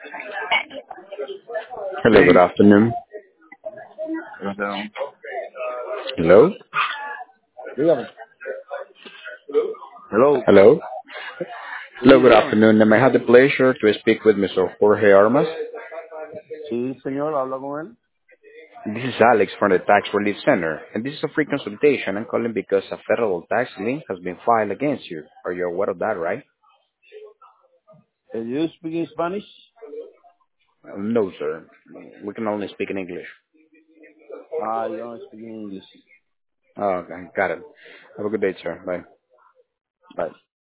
Hello, good Sí, afternoon. perdón. Hello? Dígame. Hello. Hello? Hello, Sí, good dígame. afternoon. May I have the pleasure to speak with Mr. Jorge Armas? Sí, señor, habla con él. This is Alex from the Tax Relief Center, and this is a free consultation. I'm calling because a federal tax lien has been filed against you. Are you aware of that, right? You speak Spanish? No, sir. We can only speak in English. I don't speak English. Oh, okay, got it. Have a good day, sir. Bye. Bye.